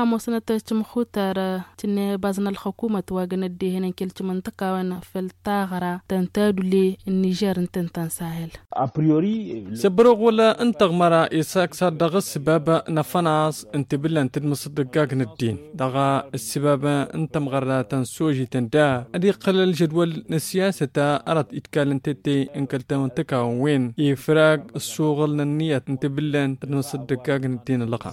موسنة تمخوتر تني بازنا الحكومة واجن الدي هنا كلت منطقة وانا في التاغرة تنتاد لي النيجر انتن ساهل أبريوري سبروغ ولا انت غمرا إساك صدق السباب نفناس انت بلا انت المصدقاق الدين دغا السباب انت مغرا تنسوجي تندا ادي قلل الجدول السياسة أردت إتكال انتتي انكلتا منطقة وين يفراق الشغل النية انت بلا انت المصدقاق الدين اللقاء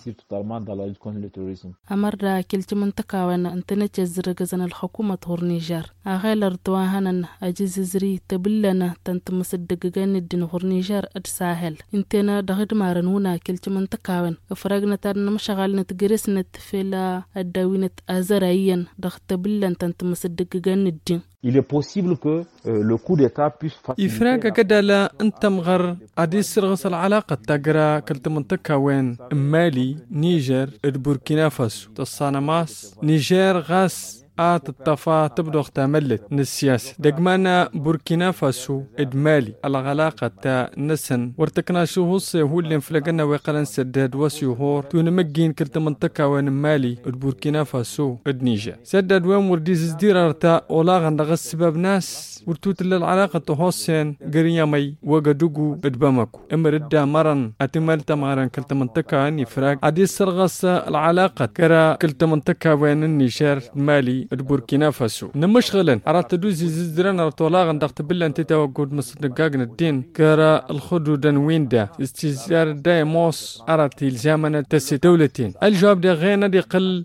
أمر كلت منطقة وانا انت نتجزر جزن الحكومة هور نيجر أغيل ارتواهنا أجيز زري تبلنا تنت مصدقاقان الدين هور نيجر أجساهل انتنا دغد مارنونا كلت منطقة وان افراقنا تارنا مشغالنا تجرسنا تفلا الداوينة أزرايا دغد تبلنا تنت مصدقاقان الدين. Il est possible que le coup d'état puisse إفراق قدلا انت مغر عدي سرغس العلاقة تقرا كلت منطقة وين مالي نيجر البوركينا فاسو تصانماس نيجر غاس الطفا تبدو اختاملت من السياسة دقمانا بوركينا فاسو ادمالي العلاقة تا نسن ورتكنا شو هو اللي انفلقنا ويقلن سداد وسيوهور تون مجين كلت منطقة وين مالي البوركينا فاسو ادنيجا سداد وين ورديز ازدير ارتا ولاغن دغس سباب ناس ورتوت العلاقة تهوسين قريامي وقدوغو ادبامكو امردا مرن اتمالتا مارن كلت منطقة اني فراق عدي سرغس العلاقة كرا كلت منطقة وين النيجر مالي البوركينا فاسو نمشغلن عرفت دوزي زدران رطولاغن دغت بلا انت توقود مصدقاقن الدين كرا الخدودن وين دا استزار دا موس عرفت الزامنة تسي دولتين الجواب دا غينا دي قل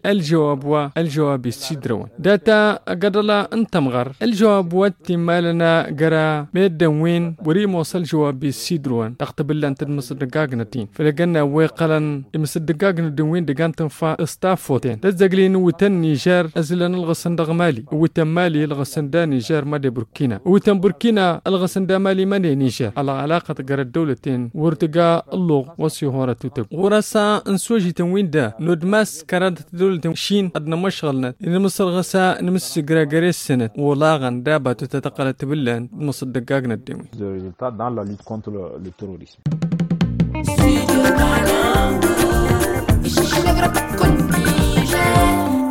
الجواب السيدرون داتا قدلا انت مغر الجواب واتي مالنا قرا ميدا وين وري موصل جواب السيدرون دغت بلا انت مصدقاقن الدين فلقنا ويقلن مصدقاقن الدين وين دقان تنفا استافوتين تزاقلين وتن نيجر ازلن الغسندق مالي وتم مالي الغسندا نيجر مالي بوركينا وتم بوركينا الغسندا مالي مالي نيجر على علاقة قرى الدولتين وارتقاء اللغ وسيهورة تتب ورسا انسوجي تنوين دا ندماس كرادة الدولة شين أدنا مشغلنا إن مصر غسا نمس قرى قرى السنة ولاغن دابا تتقل تبلان مصدقاقنا الدوي dans la lutte contre le terrorisme.